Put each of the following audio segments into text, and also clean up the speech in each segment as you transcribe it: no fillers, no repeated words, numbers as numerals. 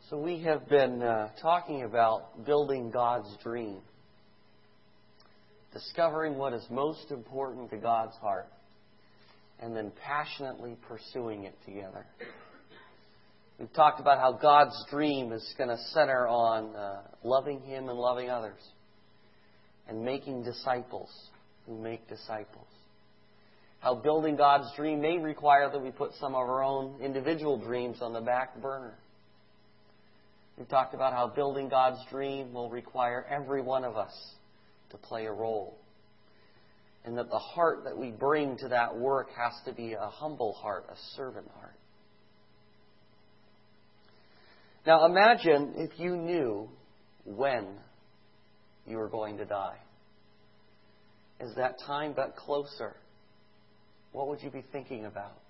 So we have been talking about building God's dream, discovering what is most important to God's heart, and then passionately pursuing it together. We've talked about how God's dream is going to center on loving Him and loving others, and making disciples who make disciples. How building God's dream may require that we put some of our own individual dreams on the back burner. We've talked about how building God's dream will require every one of us to play a role. And that the heart that we bring to that work has to be a humble heart, a servant heart. Now imagine if you knew when you were going to die. As that time got closer, what would you be thinking about?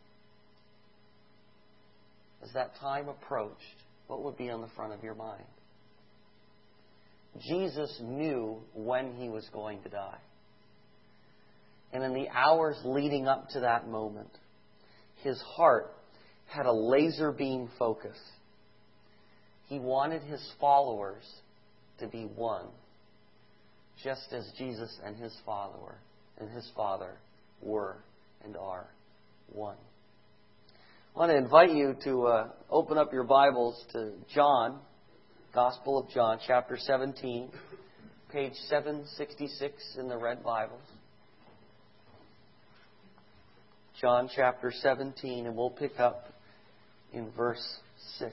As that time approached, what would be on the front of your mind? Jesus knew when He was going to die. And in the hours leading up to that moment, His heart had a laser beam focus. He wanted His followers to be one, just as Jesus and His Father were and are one. I want to invite you to open up your Bibles to John, Gospel of John, chapter 17, page 766 in the Red Bibles. John chapter 17, and we'll pick up in verse 6.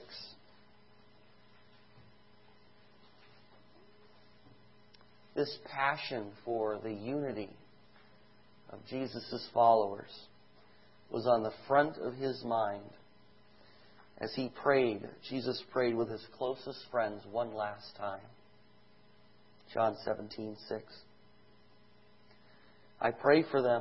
This passion for the unity of Jesus' followers was on the front of His mind as He prayed. Jesus prayed with His closest friends one last time. John 17:6. I pray for them.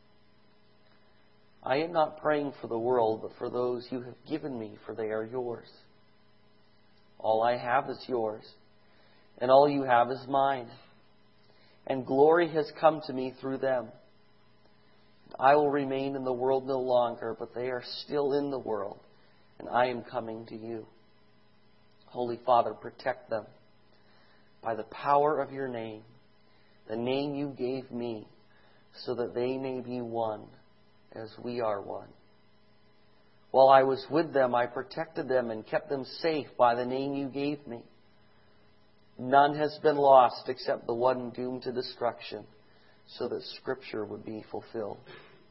I am not praying for the world, but for those you have given me, for they are yours. All I have is yours, and all you have is mine. And glory has come to me through them. I will remain in the world no longer, but they are still in the world, and I am coming to you. Holy Father, protect them by the power of your name, the name you gave me, so that they may be one as we are one. While I was with them, I protected them and kept them safe by the name you gave me. None has been lost except the one doomed to destruction, so that Scripture would be fulfilled.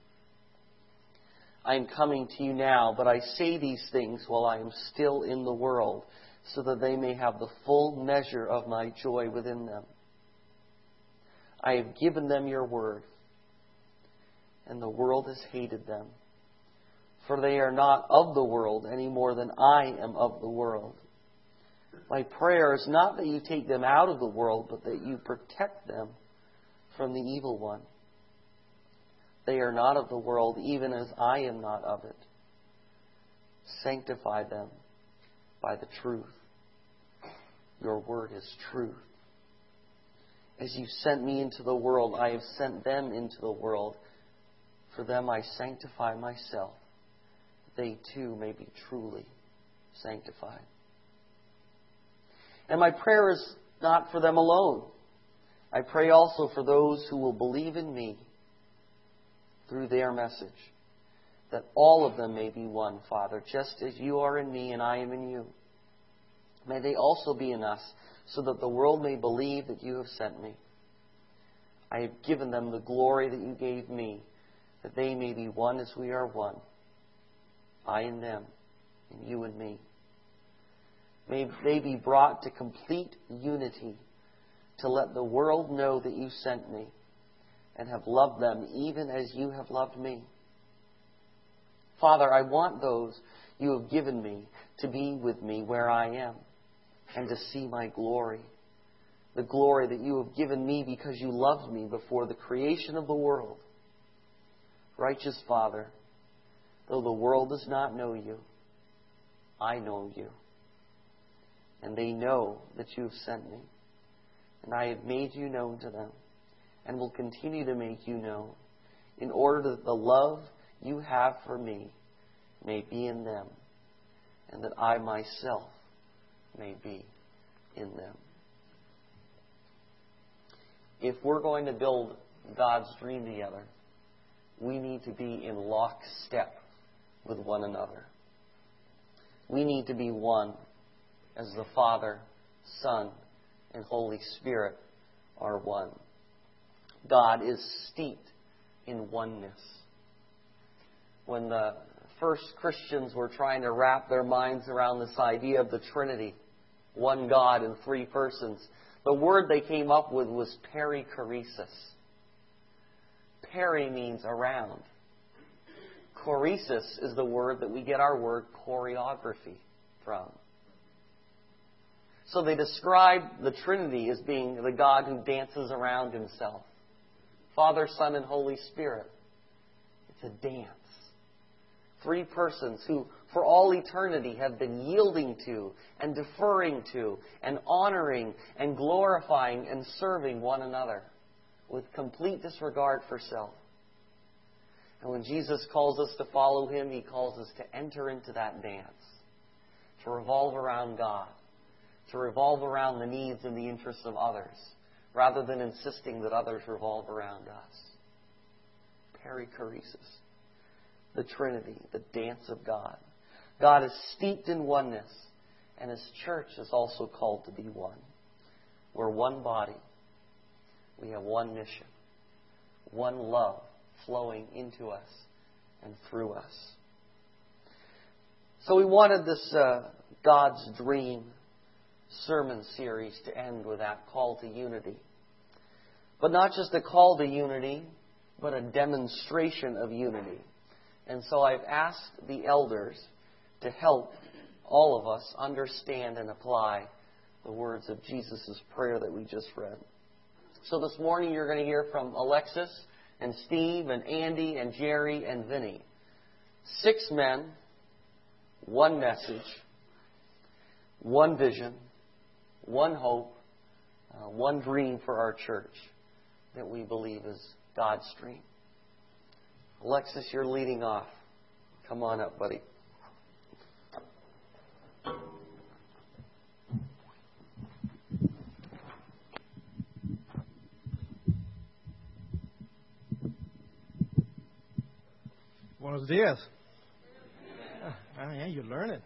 I am coming to you now, but I say these things while I am still in the world, so that they may have the full measure of my joy within them. I have given them your word, and the world has hated them, for they are not of the world any more than I am of the world. My prayer is not that you take them out of the world, but that you protect them from the evil one. They are not of the world, even as I am not of it. Sanctify them by the truth. Your word is truth. As you sent me into the world, I have sent them into the world. For them I sanctify myself. They too may be truly sanctified. And my prayer is not for them alone. I pray also for those who will believe in me through their message, that all of them may be one, Father, just as you are in me and I am in you. May they also be in us, so that the world may believe that you have sent me. I have given them the glory that you gave me, that they may be one as we are one, I and them, and you and me. May they be brought to complete unity, to let the world know that you sent me and have loved them even as you have loved me. Father, I want those you have given me to be with me where I am and to see my glory, the glory that you have given me because you loved me before the creation of the world. Righteous Father, though the world does not know you, I know you. And they know that you have sent me. And I have made you known to them, and will continue to make you known, in order that the love you have for me may be in them, and that I myself may be in them. If we're going to build God's dream together, we need to be in lockstep with one another. We need to be one as the Father, Son, and Holy Spirit are one. God is steeped in oneness. When the first Christians were trying to wrap their minds around this idea of the Trinity, one God in three persons, the word they came up with was perichoresis. Peri means around. Choresis is the word that we get our word choreography from. So they describe the Trinity as being the God who dances around Himself. Father, Son, and Holy Spirit. It's a dance. Three persons who, for all eternity, have been yielding to and deferring to and honoring and glorifying and serving one another with complete disregard for self. And when Jesus calls us to follow Him, He calls us to enter into that dance, to revolve around God, to revolve around the needs and the interests of others, rather than insisting that others revolve around us. Perichoresis. The Trinity, the dance of God. God is steeped in oneness, and His church is also called to be one. We're one body. We have one mission, one love flowing into us and through us. So we wanted this God's Dream sermon series to end with that call to unity. But not just a call to unity, but a demonstration of unity. And so I've asked the elders to help all of us understand and apply the words of Jesus' prayer that we just read. So this morning you're going to hear from Alexis and Steve and Andy and Jerry and Vinny. 6 men, one message, one vision, one hope, one dream for our church that we believe is God's dream. Alexis, you're leading off. Come on up, buddy. Buenos dias. Oh, yeah, you're learning.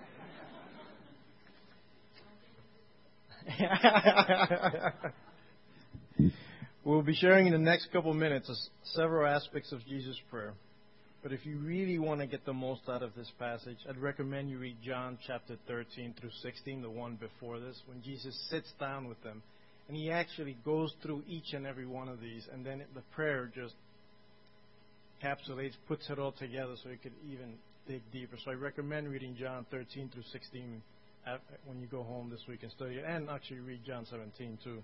We'll be sharing in the next couple of minutes several aspects of Jesus' prayer. But if you really want to get the most out of this passage, I'd recommend you read John chapter 13 through 16, the one before this, when Jesus sits down with them. And He actually goes through each and every one of these, and then the prayer just encapsulates, puts it all together so you could even dig deeper. So I recommend reading John 13 through 16 when you go home this week and study it, and actually read John 17 too.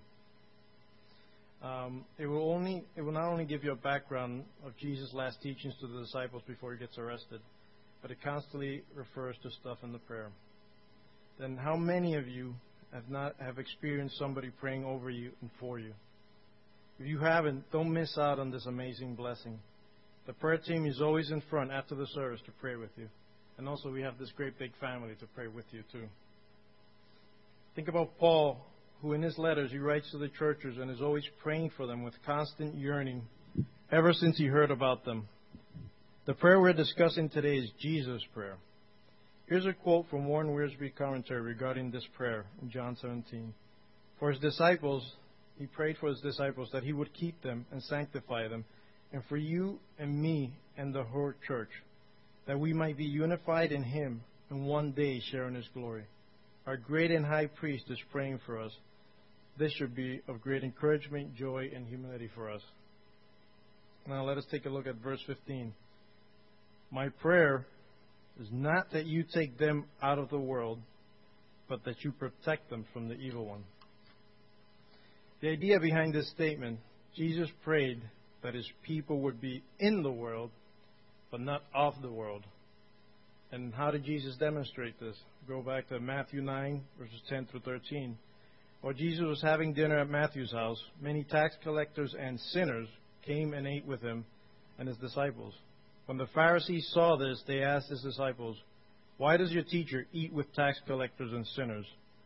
It will not only give you a background of Jesus' last teachings to the disciples before He gets arrested, but it constantly refers to stuff in the prayer. Then how many of you have experienced somebody praying over you and for you? If you haven't, don't miss out on this amazing blessing. The prayer team is always in front after the service to pray with you. And also we have this great big family to pray with you too. Think about Paul, who in his letters he writes to the churches and is always praying for them with constant yearning ever since he heard about them. The prayer we're discussing today is Jesus' prayer. Here's a quote from Warren Wiersbe commentary regarding this prayer in John 17. For His disciples, He prayed for His disciples that He would keep them and sanctify them, and for you and me and the whole church, that we might be unified in Him and one day share in His glory. Our great and high priest is praying for us. This should be of great encouragement, joy, and humility for us. Now let us take a look at verse 15. My prayer is not that you take them out of the world, but that you protect them from the evil one. The idea behind this statement, Jesus prayed that His people would be in the world, but not of the world. And how did Jesus demonstrate this? Go back to Matthew 9, verses 10 through 13. While Jesus was having dinner at Matthew's house, many tax collectors and sinners came and ate with Him and His disciples. When the Pharisees saw this, they asked His disciples, "Why does your teacher eat with tax collectors and sinners?"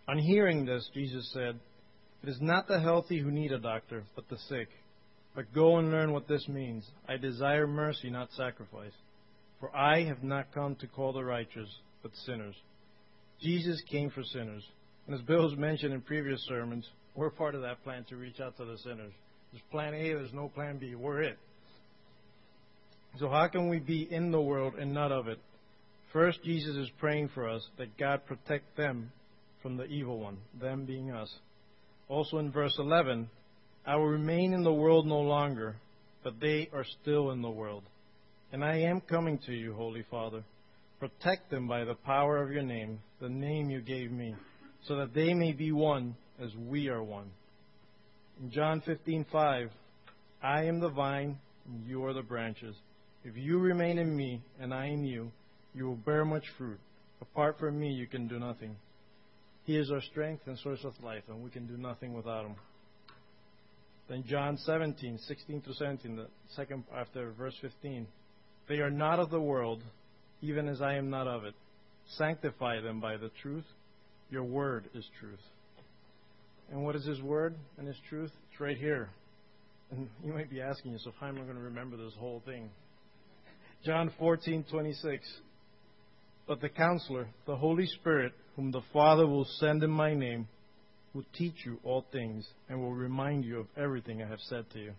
On hearing this, Jesus said, "It is not the healthy who need a doctor, but the sick. But go and learn what this means. I desire mercy, not sacrifice. For I have not come to call the righteous, but sinners." Jesus came for sinners. And as Bill has mentioned in previous sermons, we're part of that plan to reach out to the sinners. There's plan A, there's no plan B. We're it. So how can we be in the world and not of it? First, Jesus is praying for us that God protect them from the evil one, them being us. Also in verse 11, "I will remain in the world no longer, but they are still in the world. And I am coming to you, Holy Father. Protect them by the power of your name, the name you gave me, so that they may be one as we are one." In John 15:5, "I am the vine, and you are the branches. If you remain in me, and I in you, you will bear much fruit. Apart from me, you can do nothing." He is our strength and source of life, and we can do nothing without him. Then John 17:16-17, the second after verse 15. "They are not of the world, even as I am not of it. Sanctify them by the truth. Your word is truth." And what is his word and his truth? It's right here. And you might be asking yourself, how am I going to remember this whole thing? John 14:26. "But the Counselor, the Holy Spirit, whom the Father will send in my name, will teach you all things and will remind you of everything I have said to you."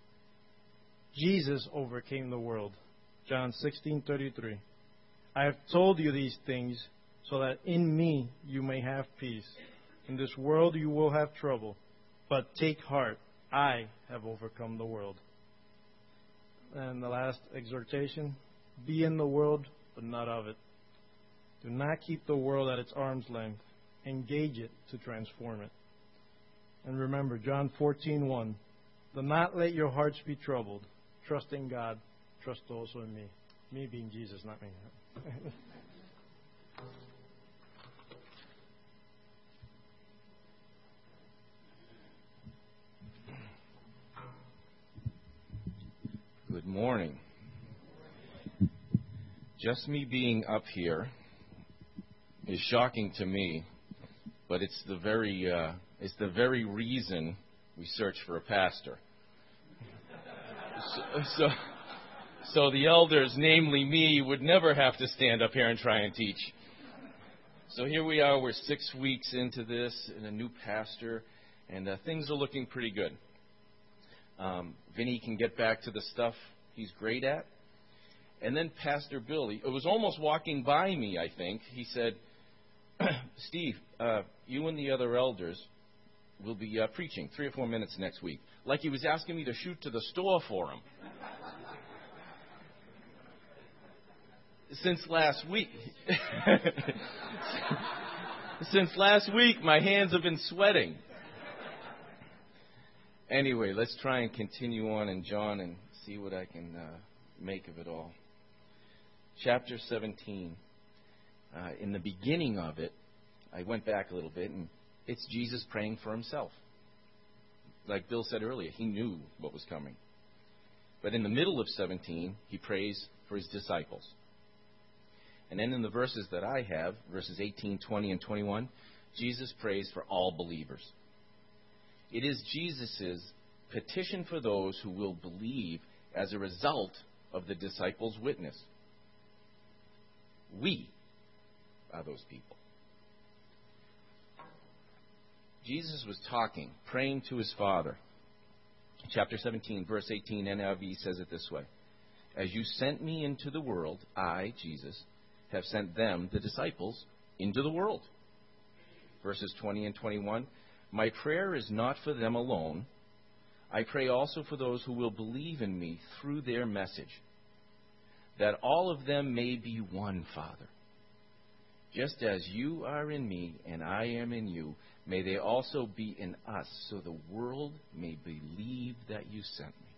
Jesus overcame the world. John 16:33. "I have told you these things so that in me you may have peace. In this world you will have trouble, but take heart, I have overcome the world." And the last exhortation, "Be in the world, but not of it." Do not keep the world at its arm's length. Engage it to transform it. And remember, John 14:1, "Do not let your hearts be troubled. Trust in God. Trust also in me." Me being Jesus, not me. Good morning. Just me being up here is shocking to me, but it's the very reason we search for a pastor. So the elders, namely me, would never have to stand up here and try and teach. So here we are. We're 6 weeks into this, and a new pastor, and things are looking pretty good. Vinny can get back to the stuff he's great at. And then Pastor Bill, it was almost walking by me, I think. He said, "Steve, you and the other elders will be preaching 3 or 4 minutes next week." Like he was asking me to shoot to the store for him. Since last week, my hands have been sweating. Anyway, let's try and continue on in John and see what I can make of it all. Chapter 17. In the beginning of it, I went back a little bit, and it's Jesus praying for himself. Like Bill said earlier, he knew what was coming. But in the middle of 17, he prays for his disciples. And then in the verses that I have, verses 18, 20, and 21, Jesus prays for all believers. It is Jesus' petition for those who will believe as a result of the disciples' witness. We are those people. Jesus was talking, praying to his Father. Chapter 17, verse 18, NIV says it this way. "As you sent me into the world, I, Jesus, have sent them, the disciples, into the world." Verses 20 and 21, "My prayer is not for them alone. I pray also for those who will believe in me through their message, that all of them may be one, Father. Just as you are in me and I am in you, may they also be in us, so the world may believe that you sent me."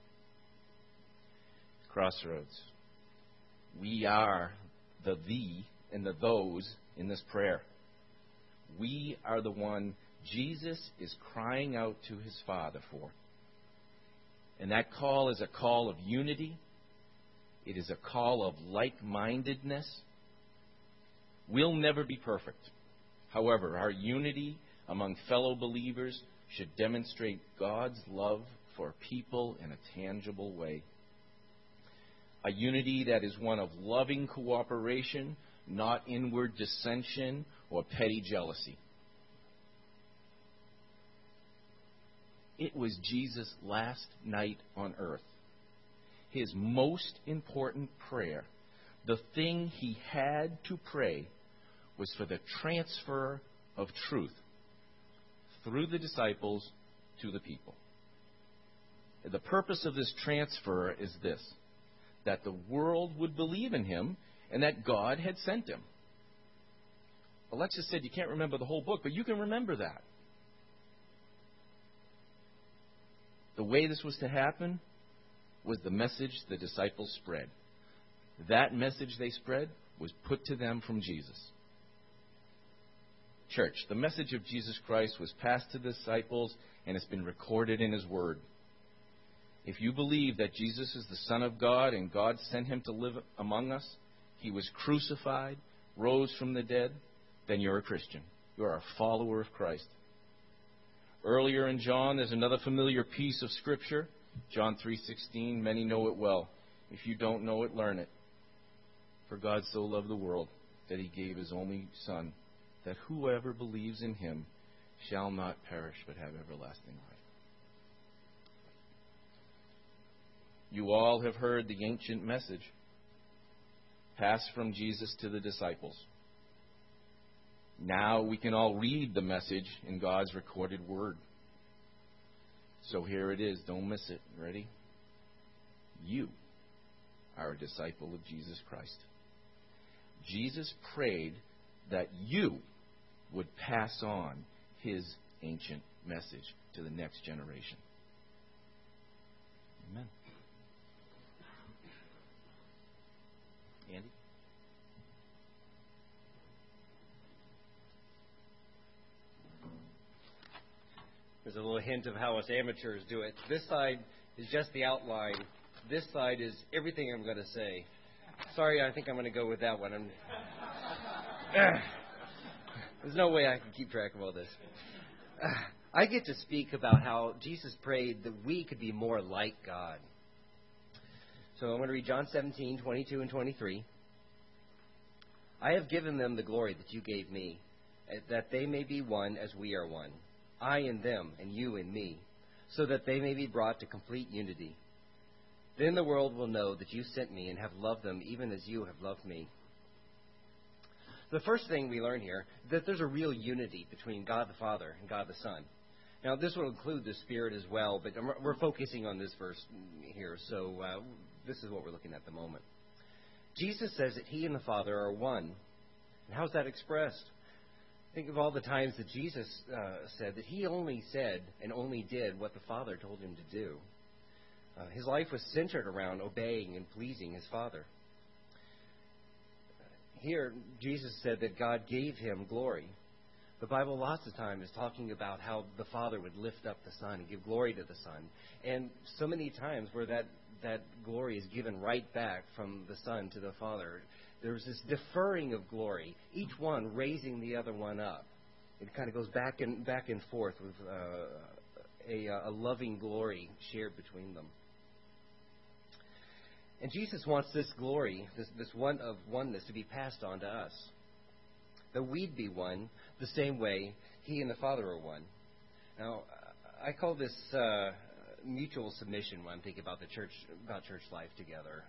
Crossroads. We are the and the those in this prayer. We are the one Jesus is crying out to his Father for. And that call is a call of unity. It is a call of like-mindedness. We'll never be perfect. However, our unity, among fellow believers should demonstrate God's love for people in a tangible way. A unity that is one of loving cooperation, not inward dissension or petty jealousy. It was Jesus' last night on earth. His most important prayer, the thing he had to pray, was for the transfer of truth through the disciples to the people. The purpose of this transfer is this: that the world would believe in him and that God had sent him. Alexis said you can't remember the whole book, but you can remember that. The way this was to happen was the message the disciples spread. That message they spread was put to them from Jesus. Church, the message of Jesus Christ was passed to the disciples, and it's been recorded in His Word. If you believe that Jesus is the Son of God and God sent Him to live among us, He was crucified, rose from the dead, then you're a Christian. You're a follower of Christ. Earlier in John, there's another familiar piece of Scripture, John 3:16. Many know it well. If you don't know it, learn it. For God so loved the world that He gave His only Son, that whoever believes in Him shall not perish but have everlasting life. You all have heard the ancient message passed from Jesus to the disciples. Now we can all read the message in God's recorded Word. So here it is. Don't miss it. Ready? You are a disciple of Jesus Christ. Jesus prayed that you would pass on His ancient message to the next generation. Amen. Andy? There's a little hint of how us amateurs do it. This side is just the outline. This side is everything I'm going to say. Sorry, I think I'm going to go with that one. There's no way I can keep track of all this. I get to speak about how Jesus prayed that we could be more like God. So I'm going to read John 17, 22 and 23. I have given them the glory that you gave me, that they may be one as we are one. I in them, and you in me, so that they may be brought to complete unity. Then the world will know that you sent me and have loved them even as you have loved me. The first thing we learn here is that there's a real unity between God the Father and God the Son. Now, this will include the Spirit as well, but we're focusing on this verse here, so this is what we're looking at the moment. Jesus says that He and the Father are one. And how's that expressed? Think of all the times that Jesus said that He only said and only did what the Father told Him to do. His life was centered around obeying and pleasing His Father. Here, Jesus said that God gave Him glory. The Bible lots of time is talking about how the Father would lift up the Son and give glory to the Son. And so many times where that glory is given right back from the Son to the Father. There's this deferring of glory, each one raising the other one up. It kind of goes back and forth with a loving glory shared between them. And Jesus wants this glory, this one of oneness, to be passed on to us. That we'd be one the same way He and the Father are one. Now, I call this mutual submission when I'm thinking about church life together.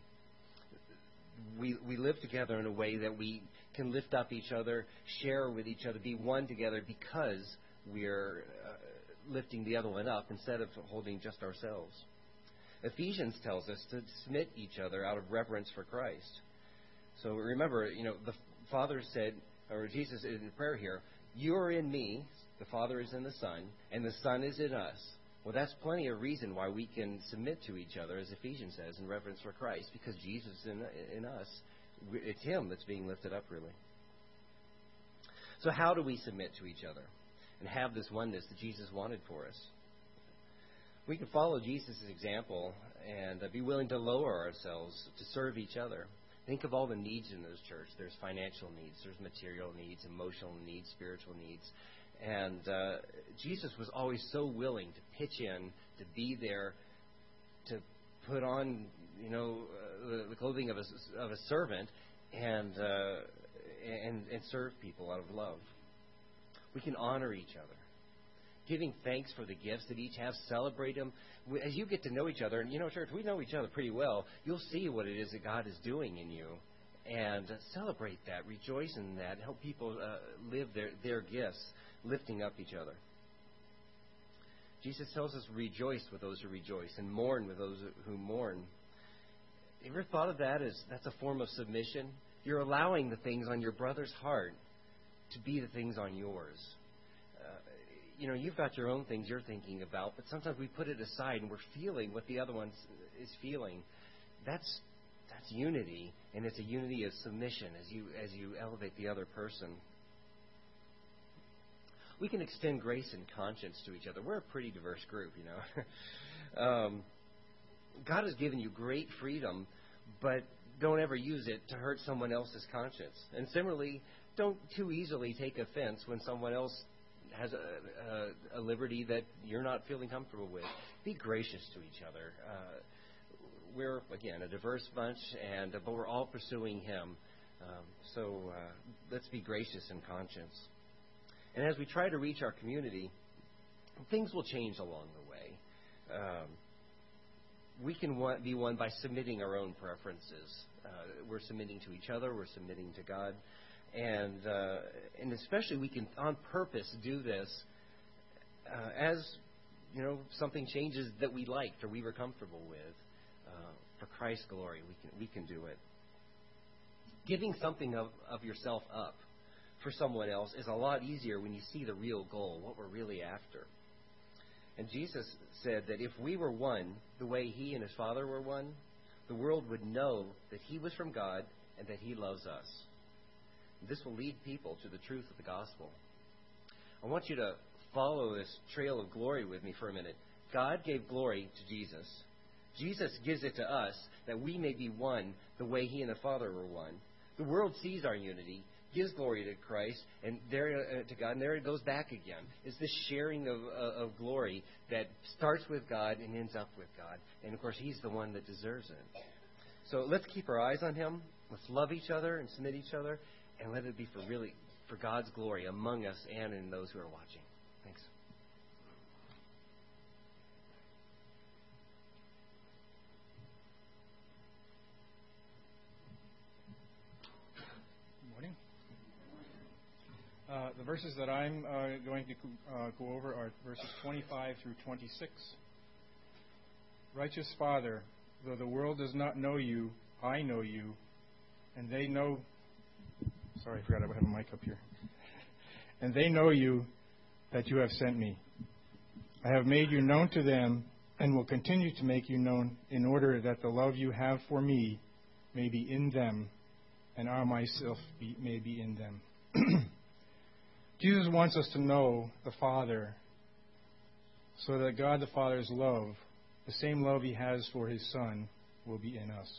We live together in a way that we can lift up each other, share with each other, be one together because we're lifting the other one up instead of holding just ourselves. Ephesians tells us to submit each other out of reverence for Christ. So remember, the Father said, or Jesus in the prayer here, you are in me, the Father is in the Son, and the Son is in us. Well, that's plenty of reason why we can submit to each other, as Ephesians says, in reverence for Christ, because Jesus is in us. It's Him that's being lifted up, really. So how do we submit to each other and have this oneness that Jesus wanted for us? We can follow Jesus' example and be willing to lower ourselves to serve each other. Think of all the needs in this church. There's financial needs, there's material needs, emotional needs, spiritual needs. And Jesus was always so willing to pitch in, to be there, to put on, the clothing of a servant, and serve people out of love. We can honor each other, giving thanks for the gifts that each have. Celebrate them as you get to know each other. And church, we know each other pretty well. You'll see what it is that God is doing in you, and celebrate that, rejoice in that, help people live their gifts, lifting up each other. Jesus tells us, rejoice with those who rejoice and mourn with those who mourn. You ever thought of that as that's a form of submission? You're allowing the things on your brother's heart to be the things on yours. You've got your own things you're thinking about, but sometimes we put it aside and we're feeling what the other one is feeling. That's unity, and it's a unity of submission as you elevate the other person. We can extend grace and conscience to each other. We're a pretty diverse group, God has given you great freedom, but don't ever use it to hurt someone else's conscience. And similarly, don't too easily take offense when someone else has a liberty that you're not feeling comfortable with. Be gracious to each other. We're, again, a diverse bunch, but we're all pursuing Him. So let's be gracious in conscience. And as we try to reach our community, things will change along the way. We can be won by submitting our own preferences. We're submitting to each other. We're submitting to God. And especially we can, on purpose, do this as, something changes that we liked or we were comfortable with. For Christ's glory, we can do it. Giving something of yourself up for someone else is a lot easier when you see the real goal, what we're really after. And Jesus said that if we were one the way He and His Father were one, the world would know that He was from God and that He loves us. This will lead people to the truth of the gospel. I want you to follow this trail of glory with me for a minute. God gave glory to Jesus. Jesus gives it to us that we may be one the way He and the Father were one. The world sees our unity, gives glory to Christ and to God, and there it goes back again. It's this sharing of glory that starts with God and ends up with God. And, of course, He's the one that deserves it. So let's keep our eyes on Him. Let's love each other and submit each other, and let it be for God's glory among us and in those who are watching. Thanks. Morning. The verses that I'm going to go over are verses 25 through 26. Righteous Father, though the world does not know you, I know you, and they know... Sorry, I forgot I have a mic up here. And they know you, that you have sent me. I have made you known to them and will continue to make you known in order that the love you have for me may be in them and I myself may be in them. Jesus wants us to know the Father so that God the Father's love, the same love He has for His Son, will be in us.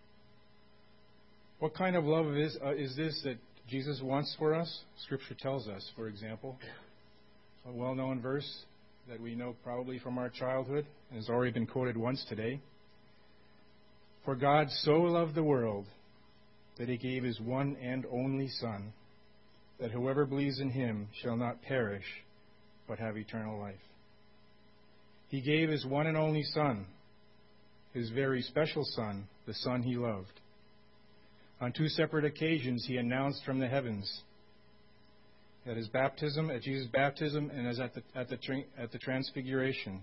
What kind of love is this that Jesus wants for us? Scripture tells us, for example, a well-known verse that we know probably from our childhood and has already been quoted once today. For God so loved the world that He gave His one and only Son, that whoever believes in Him shall not perish, but have eternal life. He gave His one and only Son, His very special Son, the Son He loved. On two separate occasions, He announced from the heavens, at His baptism, at Jesus' baptism, and at the Transfiguration,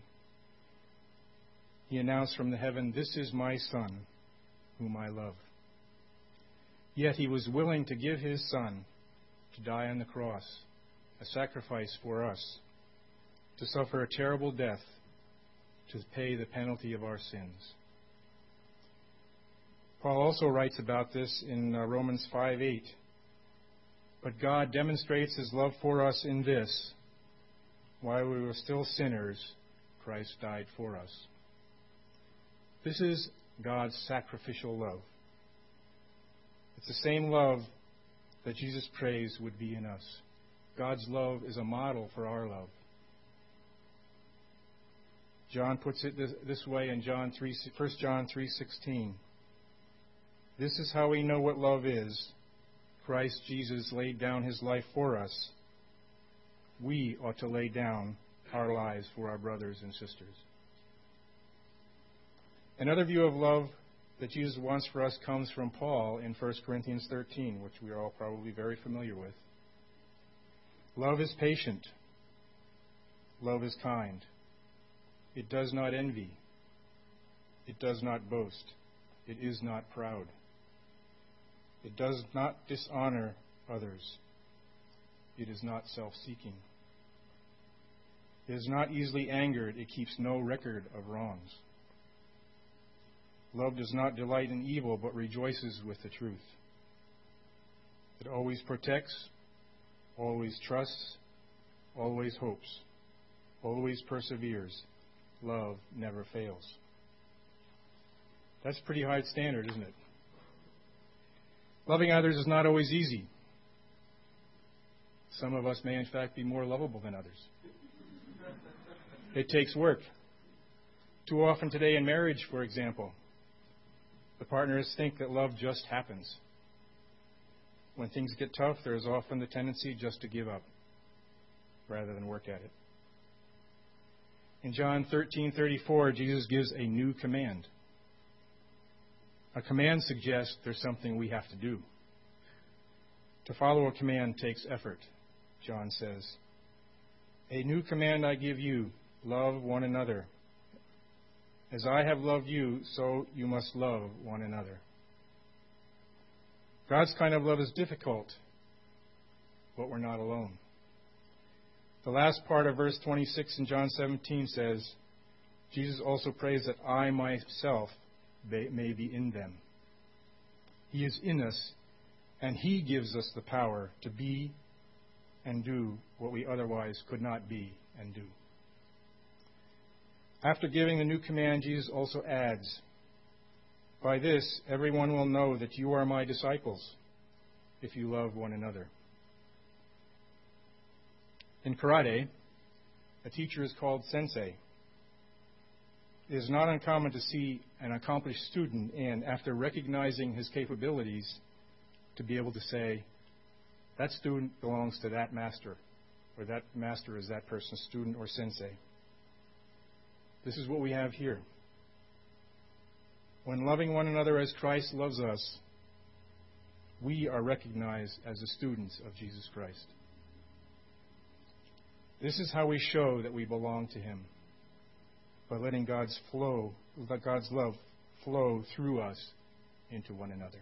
He announced from the heaven, "This is my Son, whom I love." Yet He was willing to give His Son to die on the cross, a sacrifice for us, to suffer a terrible death, to pay the penalty of our sins. Paul also writes about this in Romans 5:8. But God demonstrates His love for us in this: while we were still sinners, Christ died for us. This is God's sacrificial love. It's the same love that Jesus prays would be in us. God's love is a model for our love. John puts it this way in 1 John 3:16. This is how we know what love is. Christ Jesus laid down his life for us. We ought to lay down our lives for our brothers and sisters. Another view of love that Jesus wants for us comes from Paul in 1 Corinthians 13, which we are all probably very familiar with. Love is patient. Love is kind. It does not envy. It does not boast. It is not proud. It does not dishonor others. It is not self-seeking. It is not easily angered. It keeps no record of wrongs. Love does not delight in evil, but rejoices with the truth. It always protects, always trusts, always hopes, always perseveres. Love never fails. That's a pretty high standard, isn't it? Loving others is not always easy. Some of us may, in fact, be more lovable than others. It takes work. Too often today in marriage, for example, the partners think that love just happens. When things get tough, there is often the tendency just to give up rather than work at it. In John 13:34, Jesus gives a new command. A command suggests there's something we have to do. To follow a command takes effort, John says. A new command I give you, love one another. As I have loved you, so you must love one another. God's kind of love is difficult, but we're not alone. The last part of verse 26 in John 17 says, Jesus also prays that I myself may be in them. He is in us, and He gives us the power to be and do what we otherwise could not be and do. After giving the new command, Jesus also adds, by this everyone will know that you are my disciples, if you love one another. In karate, a teacher is called sensei. It is not uncommon to see an accomplished student, and after recognizing his capabilities, to be able to say, that student belongs to that master, or that master is that person's student or sensei. This is what we have here. When loving one another as Christ loves us, we are recognized as the students of Jesus Christ. This is how we show that we belong to Him, by letting God's love flow through us into one another.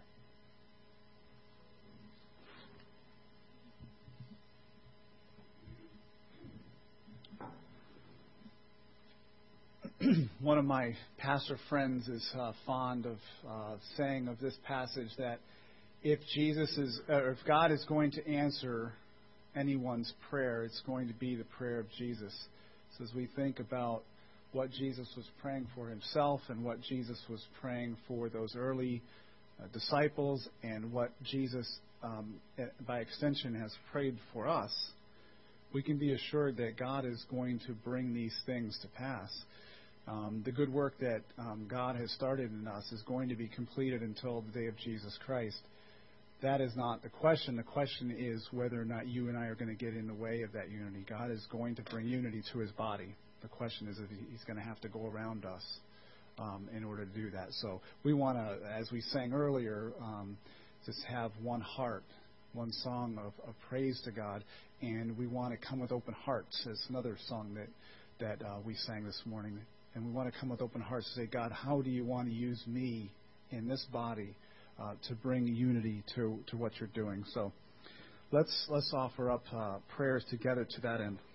One of my pastor friends is fond of saying of this passage that if God is going to answer anyone's prayer, it's going to be the prayer of Jesus. So as we think about what Jesus was praying for Himself and what Jesus was praying for those early disciples and what Jesus, by extension, has prayed for us, we can be assured that God is going to bring these things to pass. The good work that God has started in us is going to be completed until the day of Jesus Christ. That is not the question. The question is whether or not you and I are going to get in the way of that unity. God is going to bring unity to His body. The question is if He's going to have to go around us in order to do that. So we want to, as we sang earlier, just have one heart, one song of praise to God, and we want to come with open hearts. It's another song that we sang this morning. And we want to come with open hearts and say, God, how do you want to use me in this body to bring unity to what you're doing? So let's offer up prayers together to that end.